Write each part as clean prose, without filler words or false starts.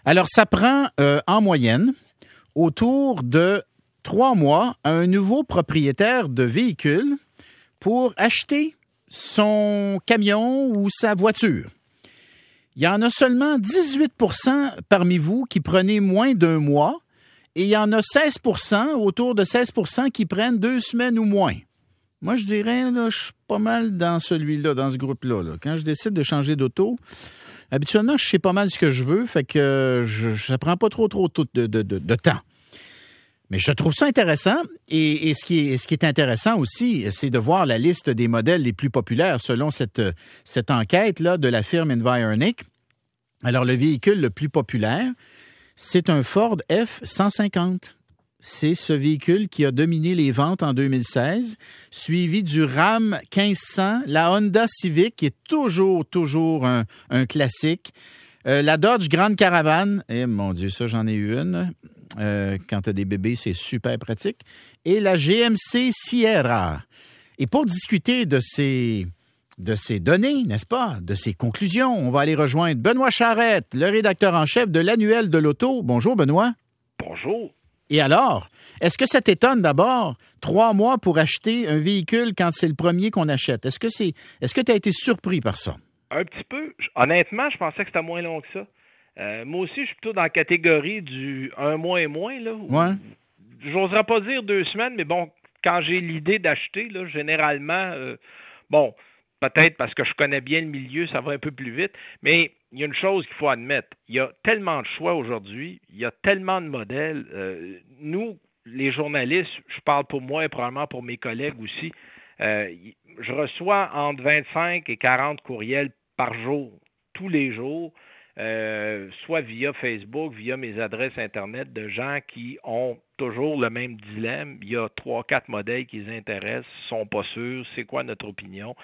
Alors, ça prend en moyenne autour de 3 mois à un nouveau propriétaire de véhicule pour acheter son camion ou sa voiture. Il y en a seulement 18 % parmi vous qui prenez moins d'un mois et il y en a 16 %, autour de 16 % qui prennent 2 semaines ou moins. Moi, je dirais, là, je suis pas mal dans celui-là, dans ce groupe-là. Là. Quand je décide de changer d'auto, habituellement, je sais pas mal ce que je veux, fait que ça prend pas trop de temps. Mais je trouve ça intéressant. Et ce qui est intéressant aussi, c'est de voir la liste des modèles les plus populaires selon cette enquête-là de la firme Environic. Alors, le véhicule le plus populaire, c'est un Ford F-150. C'est ce véhicule qui a dominé les ventes en 2016, suivi du Ram 1500, la Honda Civic, qui est toujours un classique, la Dodge Grand Caravan, et mon Dieu, ça, j'en ai eu une. Quand tu as des bébés, c'est super pratique. Et la GMC Sierra. Et pour discuter de ces données, n'est-ce pas, de ces conclusions, on va aller rejoindre Benoît Charette, le rédacteur en chef de l'Annuel de l'Auto. Bonjour, Benoît. Bonjour. Et alors, est-ce que ça t'étonne d'abord 3 mois pour acheter un véhicule quand c'est le premier qu'on achète? Est-ce que tu as été surpris par ça? Un petit peu. Honnêtement, je pensais que c'était moins long que ça. Moi aussi, je suis plutôt dans la catégorie du 1 mois et moins. Là, Ouais. J'oserais pas dire 2 semaines, mais bon, quand j'ai l'idée d'acheter, là, généralement, peut-être parce que je connais bien le milieu, ça va un peu plus vite, mais il y a une chose qu'il faut admettre. Il y a tellement de choix aujourd'hui, il y a tellement de modèles. Nous, les journalistes, je parle pour moi et probablement pour mes collègues aussi, je reçois entre 25 et 40 courriels par jour, tous les jours, soit via Facebook, via mes adresses Internet, de gens qui ont toujours le même dilemme. Il y a 3-4 modèles qui les intéressent, sont pas sûrs, c'est quoi notre opinion.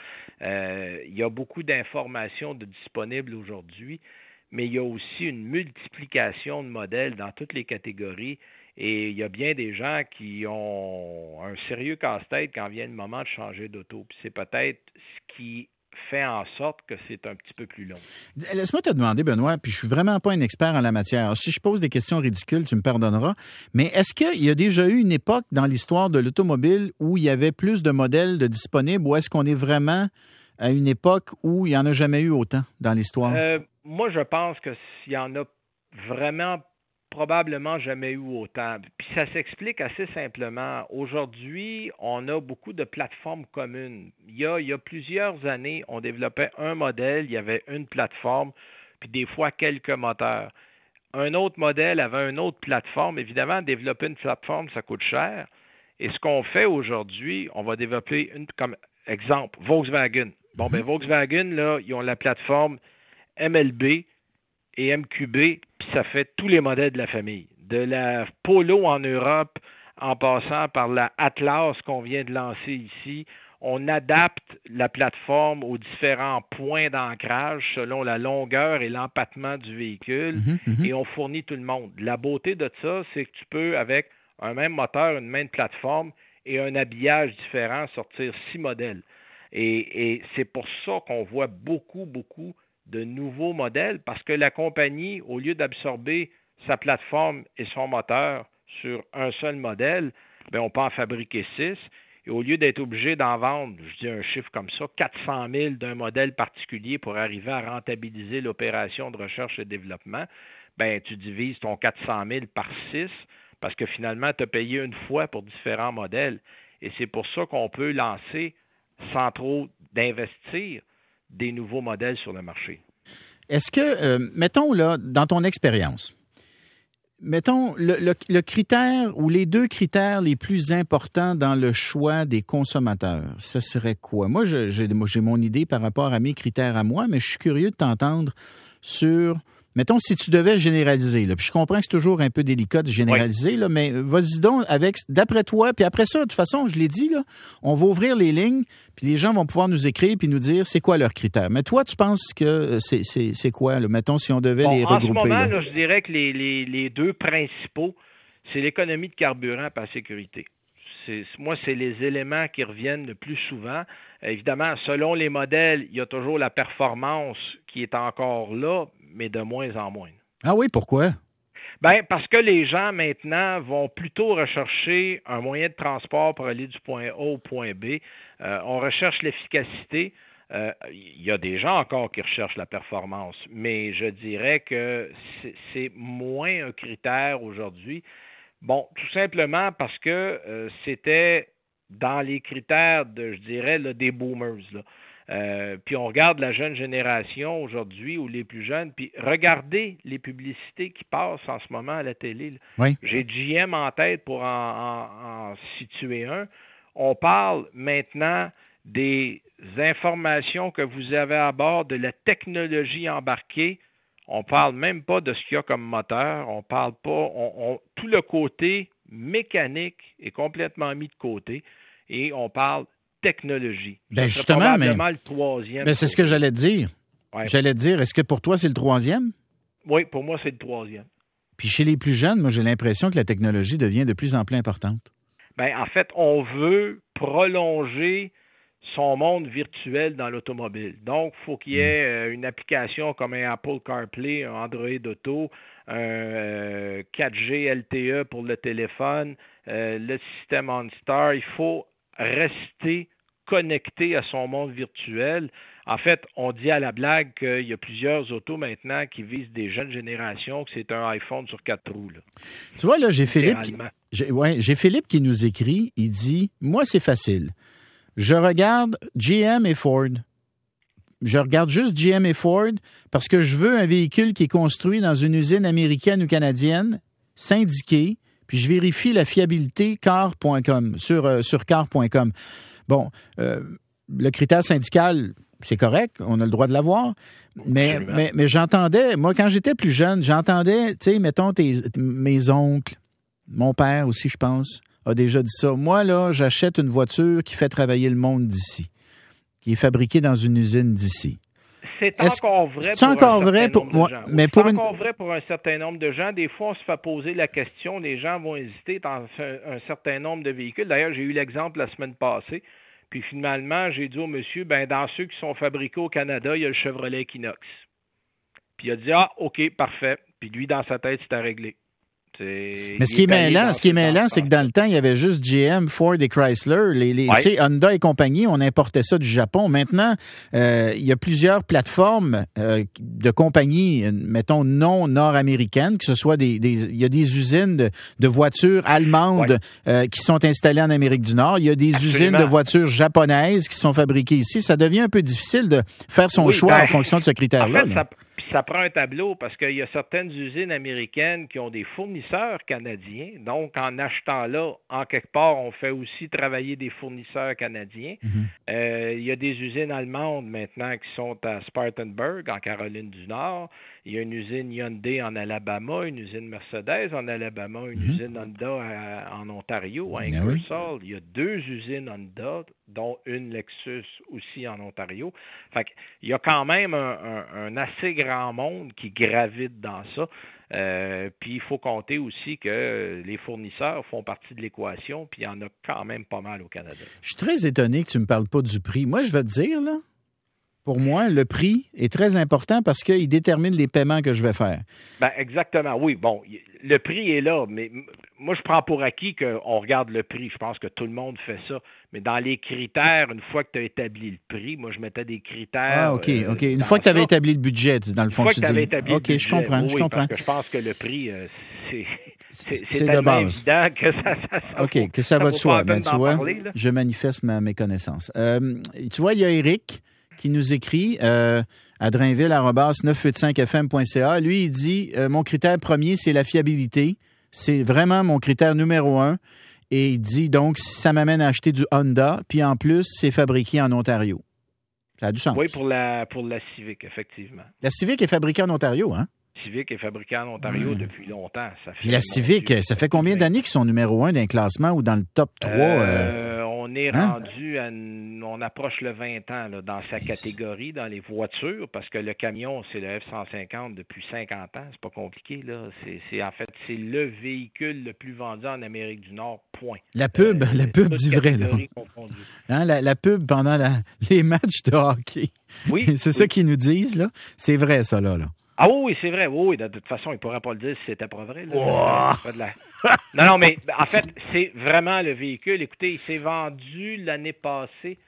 Il y a beaucoup d'informations disponibles aujourd'hui, mais il y a aussi une multiplication de modèles dans toutes les catégories. Et il y a bien des gens qui ont un sérieux casse-tête quand vient le moment de changer d'auto. Puis c'est peut-être ce qui fait en sorte que c'est un petit peu plus long. Laisse-moi te demander, Benoît, puis je suis vraiment pas un expert en la matière. Alors, si je pose des questions ridicules, tu me pardonneras, mais est-ce qu'il y a déjà eu une époque dans l'histoire de l'automobile où il y avait plus de modèles de disponibles, ou est-ce qu'on est vraiment à une époque où il n'y en a jamais eu autant dans l'histoire? Moi, je pense que s'il y en a vraiment probablement jamais eu autant. Puis ça s'explique assez simplement. Aujourd'hui, on a beaucoup de plateformes communes. Il y a plusieurs années, on développait un modèle, il y avait une plateforme, puis des fois quelques moteurs. Un autre modèle avait une autre plateforme. Évidemment, développer une plateforme, ça coûte cher. Et ce qu'on fait aujourd'hui, on va développer comme exemple, Volkswagen. Bon, ben Volkswagen, là, ils ont la plateforme MLB et MQB, puis ça fait tous les modèles de la famille. De la Polo en Europe, en passant par la Atlas qu'on vient de lancer ici, on adapte la plateforme aux différents points d'ancrage selon la longueur et l'empattement du véhicule et on fournit tout le monde. La beauté de ça, c'est que tu peux, avec un même moteur, une même plateforme et un habillage différent, sortir 6 modèles. Et c'est pour ça qu'on voit beaucoup de nouveaux modèles parce que la compagnie, au lieu d'absorber sa plateforme et son moteur sur un seul modèle, bien, on peut en fabriquer 6. Et au lieu d'être obligé d'en vendre, je dis un chiffre comme ça, 400 000 d'un modèle particulier pour arriver à rentabiliser l'opération de recherche et développement, bien, tu divises ton 400 000 par 6 parce que finalement, tu as payé une fois pour différents modèles. Et c'est pour ça qu'on peut lancer, sans trop d'investir, des nouveaux modèles sur le marché. Est-ce que, mettons là, dans ton expérience, mettons le critère ou les 2 critères les plus importants dans le choix des consommateurs, ce serait quoi? Moi, j'ai mon idée par rapport à mes critères à moi, mais je suis curieux de t'entendre sur, mettons, si tu devais généraliser, là, puis je comprends que c'est toujours un peu délicat de généraliser, là, mais vas-y donc avec, d'après toi, puis après ça, de toute façon, je l'ai dit, là, on va ouvrir les lignes, puis les gens vont pouvoir nous écrire puis nous dire c'est quoi leurs critères. Mais toi, tu penses que c'est quoi, là, mettons, si on devait les regrouper? En ce moment, là, je dirais que les 2 principaux, c'est l'économie de carburant et la sécurité. Moi, c'est les éléments qui reviennent le plus souvent. Évidemment, selon les modèles, il y a toujours la performance qui est encore là, mais de moins en moins. Ah oui, pourquoi? Ben, parce que les gens, maintenant, vont plutôt rechercher un moyen de transport pour aller du point A au point B. On recherche l'efficacité. Il y a des gens encore qui recherchent la performance, mais je dirais que c'est moins un critère aujourd'hui. Bon, tout simplement parce que c'était dans les critères je dirais, là, des boomers, là. Puis on regarde la jeune génération aujourd'hui ou les plus jeunes, puis regardez les publicités qui passent en ce moment à la télé. Oui. J'ai GM en tête pour en situer un. On parle maintenant des informations que vous avez à bord, de la technologie embarquée. On parle même pas de ce qu'il y a comme moteur. On parle pas. Tout le côté mécanique est complètement mis de côté et on parle technologie. Ben justement, mais le troisième. Ben c'est ce que j'allais te dire. Ouais. J'allais te dire, est-ce que pour toi, c'est le troisième? Oui, pour moi, c'est le troisième. Puis chez les plus jeunes, moi, j'ai l'impression que la technologie devient de plus en plus importante. Ben, en fait, on veut prolonger son monde virtuel dans l'automobile. Donc, il faut qu'il y ait une application comme un Apple CarPlay, un Android Auto, un 4G LTE pour le téléphone, le système OnStar. Il faut rester connecté à son monde virtuel. En fait, on dit à la blague qu'il y a plusieurs autos maintenant qui visent des jeunes générations, que c'est un iPhone sur 4 roues. Là. Tu vois, là, j'ai Philippe qui nous écrit, il dit « Moi, c'est facile. Je regarde GM et Ford. Je regarde juste GM et Ford parce que je veux un véhicule qui est construit dans une usine américaine ou canadienne, syndiquée, puis je vérifie la fiabilité car.com, sur car.com. Bon, le critère syndical, c'est correct, on a le droit de l'avoir, mais j'entendais, moi, quand j'étais plus jeune, j'entendais, tu sais, mettons, mes oncles, mon père aussi, je pense, a déjà dit ça. Moi, là, j'achète une voiture qui fait travailler le monde d'ici, qui est fabriquée dans une usine d'ici. C'est encore vrai pour un certain nombre de gens. Des fois, on se fait poser la question, les gens vont hésiter dans un certain nombre de véhicules. D'ailleurs, j'ai eu l'exemple la semaine passée. Puis finalement, j'ai dit au monsieur, ben dans ceux qui sont fabriqués au Canada, il y a le Chevrolet Equinox. Puis il a dit, ah, OK, parfait. Puis lui, dans sa tête, c'était réglé. Mais ce qui est mêlant, c'est que dans le temps, il y avait juste GM, Ford et Chrysler. Tu sais, Honda et compagnie, on importait ça du Japon. Maintenant, il y a plusieurs plateformes de compagnies, mettons, non nord-américaines, que ce soit il y a des usines de voitures allemandes qui sont installées en Amérique du Nord. Il y a des usines de voitures japonaises qui sont fabriquées ici. Ça devient un peu difficile de faire son choix en fonction de ce critère-là. En fait, ça prend un tableau parce qu'il y a certaines usines américaines qui ont des fournisseurs canadiens. Donc, en achetant là, en quelque part, on fait aussi travailler des fournisseurs canadiens. Il y a des usines allemandes maintenant qui sont à Spartanburg, en Caroline du Nord. Il y a une usine Hyundai en Alabama, une usine Mercedes en Alabama, une usine Honda en Ontario, à Ingersoll. Il y a 2 usines Honda, dont une Lexus aussi en Ontario. Fait qu'il y a quand même un assez grand monde qui gravite dans ça. Puis il faut compter aussi que les fournisseurs font partie de l'équation, puis il y en a quand même pas mal au Canada. Je suis très étonné que tu me parles pas du prix. Moi, je vais te dire, là, pour moi, le prix est très important parce qu'il détermine les paiements que je vais faire. Ben exactement, oui. Bon, le prix est là, mais moi, je prends pour acquis qu'on regarde le prix. Je pense que tout le monde fait ça. Mais dans les critères, une fois que tu as établi le prix, moi, je mettais des critères... Ah, OK. Une fois que tu avais établi le budget, dans le fond, tu dis... OK, je comprends. Parce que je pense que le prix, c'est de base. Évident que ça OK, que ça va de soi. Ben, tu vois, parler, je manifeste ma méconnaissance. Tu vois, il y a Eric qui nous écrit à drainville@985fm.ca. Lui, il dit mon critère premier, c'est la fiabilité. C'est vraiment mon critère numéro 1. Et il dit donc, ça m'amène à acheter du Honda, puis en plus, c'est fabriqué en Ontario. Ça a du sens. Oui, pour la Civic, effectivement. La Civic est fabriquée en Ontario, hein? Civic est fabriquée en Ontario depuis longtemps. Puis la Civic, ça fait combien d'années qu'ils sont numéro 1 d'un classement ou dans le top 3? On est rendu on approche le 20 ans là, dans sa catégorie, dans les voitures, parce que le camion, c'est le F-150 depuis 50 ans. C'est pas compliqué, là. C'est le véhicule le plus vendu en Amérique du Nord, point. La pub dit vrai, là. Hein, la pub pendant les matchs de hockey. Oui. C'est ça qu'ils nous disent, là. C'est vrai, ça, là. Ah oui, c'est vrai. Oui, de toute façon, il ne pourra pas le dire si c'était pas vrai. Là. Wow. Non, mais en fait, c'est vraiment le véhicule. Écoutez, il s'est vendu l'année passée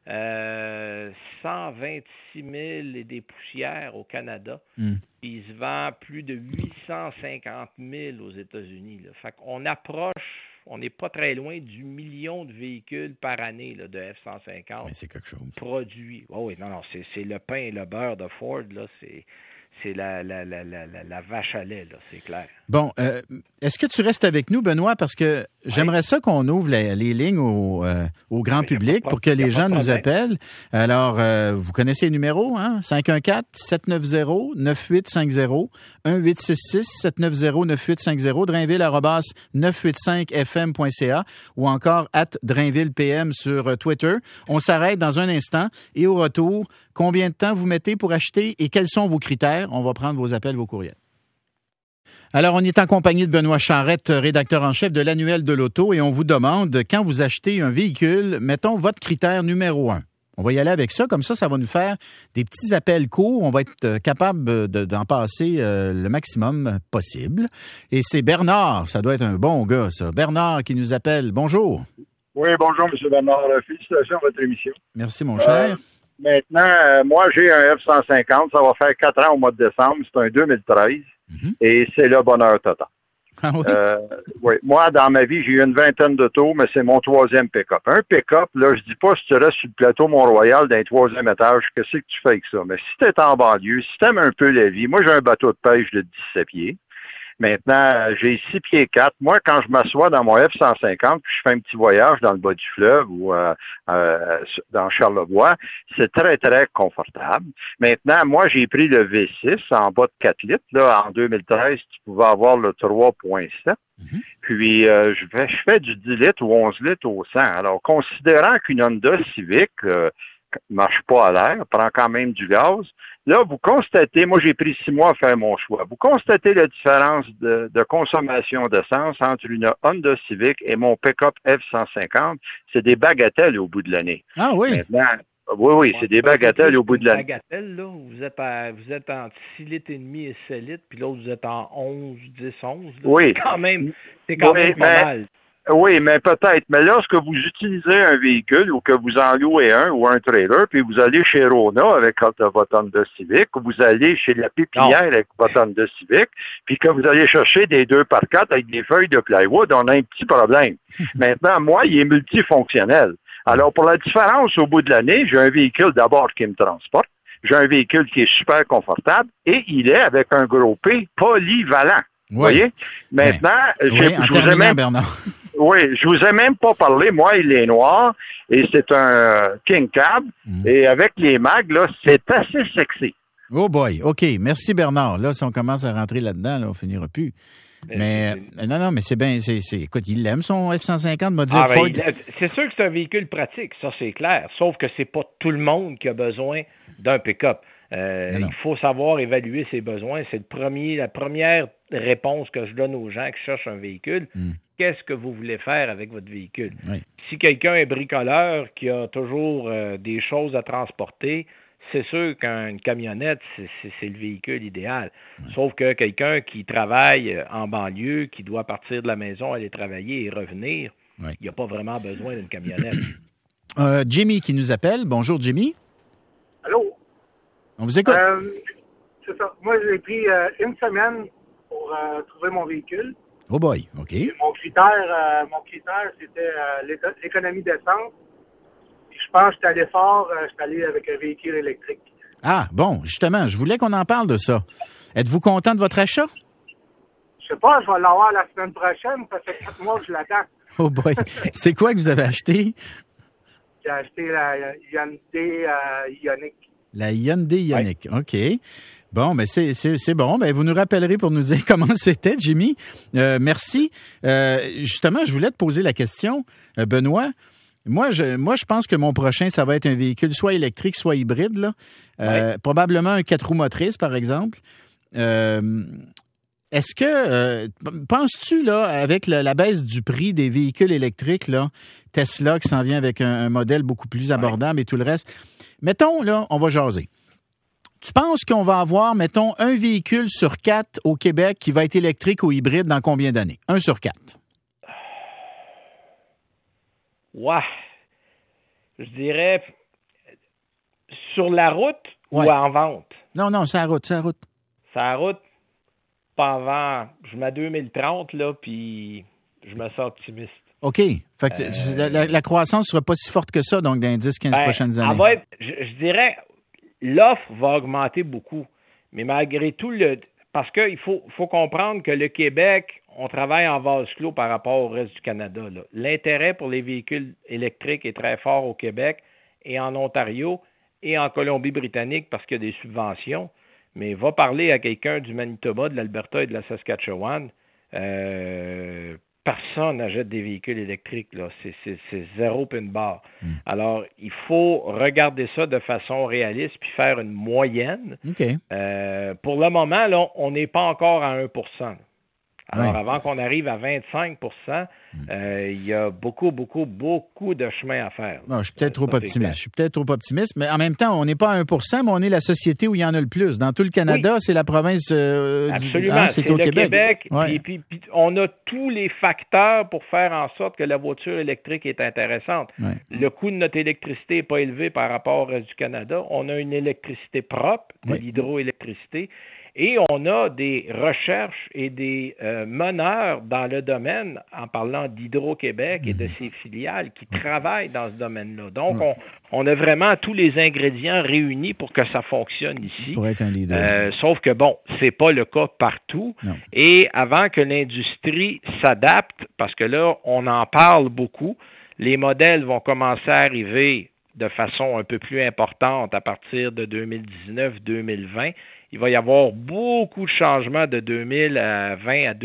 126 000 et des poussières au Canada. Puis il se vend plus de 850 000 aux États-Unis. Là. Fait qu'on approche, on n'est pas très loin du million de véhicules par année là, de F-150 c'est quelque chose. Produits. Oh, oui, non, c'est le pain et le beurre de Ford. Là, c'est la vache à lait, là, c'est clair. Bon, est-ce que tu restes avec nous, Benoît? Parce que j'aimerais ça qu'on ouvre les lignes au grand public pour que les gens nous appellent. Alors, vous connaissez les numéros, hein? 514-790-9850, 1-866-790-9850, drainville@985fm.ca ou encore @drainvillepm sur Twitter. On s'arrête dans un instant et au retour, combien de temps vous mettez pour acheter et quels sont vos critères? On va prendre vos appels, vos courriels. Alors, on est en compagnie de Benoît Charette, rédacteur en chef de l'Annuel de l'Auto, et on vous demande, quand vous achetez un véhicule, mettons votre critère numéro 1. On va y aller avec ça, comme ça va nous faire des petits appels courts. On va être capable d'en passer le maximum possible. Et c'est Bernard, ça doit être un bon gars, ça. Bernard qui nous appelle. Bonjour. Oui, bonjour, M. Bernard. Félicitations à votre émission. Merci, mon cher. Maintenant, moi, j'ai un F-150. Ça va faire 4 ans au mois de décembre. C'est un 2013. Et c'est le bonheur total. Ah oui? Oui. Moi, dans ma vie, j'ai eu une vingtaine d'autos, mais c'est mon 3e pick-up. Un pick-up, là, je dis pas si tu restes sur le plateau Mont-Royal d'un 3e étage, qu'est-ce que tu fais avec ça? Mais si tu es en banlieue, si tu aimes un peu la vie, moi, j'ai un bateau de pêche de 17 pieds. Maintenant, j'ai 6 pieds 4. Moi, quand je m'assois dans mon F-150, puis je fais un petit voyage dans le bas du fleuve ou dans Charlevoix, c'est très, très confortable. Maintenant, moi, j'ai pris le V6 en bas de 4 litres. Là, en 2013, tu pouvais avoir le 3.7. Puis, je fais du 10 litres ou 11 litres au 100. Alors, considérant qu'une Honda Civic marche pas à l'air, prend quand même du gaz, là, vous constatez, moi j'ai pris 6 mois à faire mon choix, vous constatez la différence de consommation d'essence entre une Honda Civic et mon pick-up F-150, c'est des bagatelles au bout de l'année. Ah oui? Maintenant, oui, c'est des bagatelles au bout de l'année. Bagatelles, là, vous êtes entre 6 litres et demi et 7 litres, puis l'autre, vous êtes en 11, 10, 11. Là. Oui. C'est quand même pas mal. Oui, mais peut-être. Mais lorsque vous utilisez un véhicule ou que vous en louez un ou un trailer, puis vous allez chez Rona avec votre Honda Civic, ou vous allez chez la pépinière avec votre Honda Civic, puis que vous allez chercher des 2x4 avec des feuilles de plywood, on a un petit problème. Maintenant, moi, il est multifonctionnel. Alors, pour la différence au bout de l'année, j'ai un véhicule d'abord qui me transporte, j'ai un véhicule qui est super confortable, et il est avec un gros P polyvalent. Vous voyez? Maintenant, je vous ai même... Bernard. Oui, je vous ai même pas parlé. Moi, il est noir et c'est un King Cab. Et avec les mags, là, c'est assez sexy. Oh boy, OK. Merci, Bernard. Là, si on commence à rentrer là-dedans, là, on finira plus. Mais non, mais c'est bien. Écoute, il aime son F-150, m'a dit Ford. C'est sûr que c'est un véhicule pratique, ça c'est clair. Sauf que c'est pas tout le monde qui a besoin d'un pick-up. Il faut savoir évaluer ses besoins. C'est la première réponse que je donne aux gens qui cherchent un véhicule. Qu'est-ce que vous voulez faire avec votre véhicule? Oui. Si quelqu'un est bricoleur, qui a toujours des choses à transporter, c'est sûr qu'une camionnette, c'est le véhicule idéal. Oui. Sauf que quelqu'un qui travaille en banlieue, qui doit partir de la maison, aller travailler et revenir, il n'y a pas vraiment besoin d'une camionnette. Jimmy qui nous appelle. Bonjour, Jimmy. Allô? On vous écoute. C'est ça. Moi, j'ai pris une semaine pour trouver mon véhicule. Oh boy, OK. Et mon critère, c'était l'économie d'essence. Et je pense que j'étais allé fort, j'étais allé avec un véhicule électrique. Ah, bon, justement, je voulais qu'on en parle de ça. Êtes-vous content de votre achat? Je sais pas, je vais l'avoir la semaine prochaine. Ça fait 4 mois que je l'attends. Oh boy. C'est quoi que vous avez acheté? J'ai acheté la Hyundai Ioniq. La Hyundai Ioniq, OK. Bon, ben c'est bon. Ben vous nous rappellerez pour nous dire comment c'était, Jimmy. Merci. Justement, je voulais te poser la question, Benoît. Moi, je pense que mon prochain, ça va être un véhicule soit électrique, soit hybride, là. Probablement un 4 roues motrices, par exemple. Est-ce que penses-tu, là, avec la baisse du prix des véhicules électriques, là, Tesla qui s'en vient avec un modèle beaucoup plus abordable et tout le reste, mettons, là, on va jaser. Tu penses qu'on va avoir, mettons, un véhicule sur 4 au Québec qui va être électrique ou hybride dans combien d'années? 1 sur 4. Ouais. Je dirais sur la route ou en vente? Non, c'est la route. Sur la route, pas avant, je mets 2030, là, puis je me sens optimiste. OK. Fait que la croissance ne sera pas si forte que ça, donc, dans les 10-15 prochaines années. Je dirais, l'offre va augmenter beaucoup. Mais malgré tout, parce qu'il faut comprendre que le Québec, on travaille en vase clos par rapport au reste du Canada. Là. L'intérêt pour les véhicules électriques est très fort au Québec et en Ontario et en Colombie-Britannique parce qu'il y a des subventions. Mais va parler à quelqu'un du Manitoba, de l'Alberta et de la Saskatchewan. Personne n'achète des véhicules électriques. Là. C'est zéro puis une barre. Alors, il faut regarder ça de façon réaliste puis faire une moyenne. Okay. Pour le moment, là, on n'est pas encore à 1 %. Alors, avant qu'on arrive à 25 il y a beaucoup de chemin à faire. Bon, je suis peut-être trop optimiste. Mais en même temps, on n'est pas à 1 mais on est la société où il y en a le plus. Dans tout le Canada, c'est la province Absolument. C'est au le Québec. Puis on a tous les facteurs pour faire en sorte que la voiture électrique est intéressante. Ouais. Le coût de notre électricité n'est pas élevé par rapport au reste du Canada. On a une électricité propre, de l'hydroélectricité. Et on a des recherches et des meneurs dans le domaine, en parlant d'Hydro-Québec et de ses filiales qui travaillent dans ce domaine-là. Donc, on a vraiment tous les ingrédients réunis pour que ça fonctionne ici. Pour être un leader. Sauf que, bon, c'est pas le cas partout. Non. Et avant que l'industrie s'adapte, parce que là, on en parle beaucoup, les modèles vont commencer à arriver de façon un peu plus importante à partir de 2019-2020. Il va y avoir beaucoup de changements de 2020 à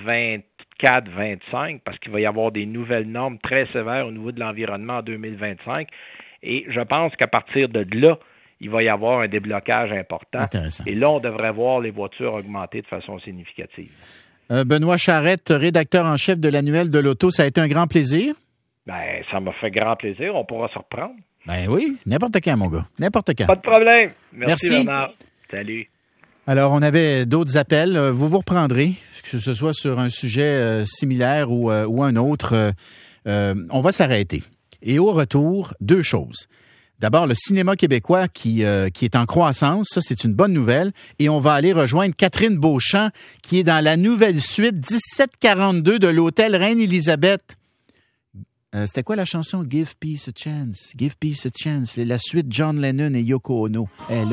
2024-25 parce qu'il va y avoir des nouvelles normes très sévères au niveau de l'environnement en 2025. Et je pense qu'à partir de là, il va y avoir un déblocage important. Intéressant. Et là, on devrait voir les voitures augmenter de façon significative. Benoît Charette, rédacteur en chef de l'Annuel de l'Auto, ça a été un grand plaisir. Ben, ça m'a fait grand plaisir. On pourra se reprendre. Ben oui, n'importe quand, mon gars. N'importe quand. Pas de problème. Merci. Bernard. Salut. Alors, on avait d'autres appels. Vous vous reprendrez, que ce soit sur un sujet similaire ou un autre. On va s'arrêter. Et au retour, 2 choses. D'abord, le cinéma québécois qui est en croissance. Ça, c'est une bonne nouvelle. Et on va aller rejoindre Catherine Beauchamp, qui est dans la nouvelle suite 1742 de l'Hôtel Reine-Élisabeth. C'était quoi la chanson? Give Peace a Chance. Give Peace a Chance. C'est la suite John Lennon et Yoko Ono. Elle est là.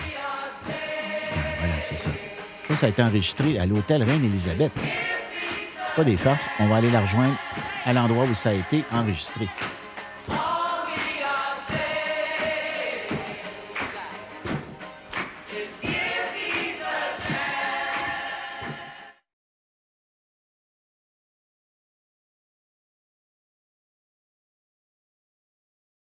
Voilà, c'est ça. Ça a été enregistré à l'Hôtel Reine-Élisabeth. Pas des farces. On va aller la rejoindre à l'endroit où ça a été enregistré.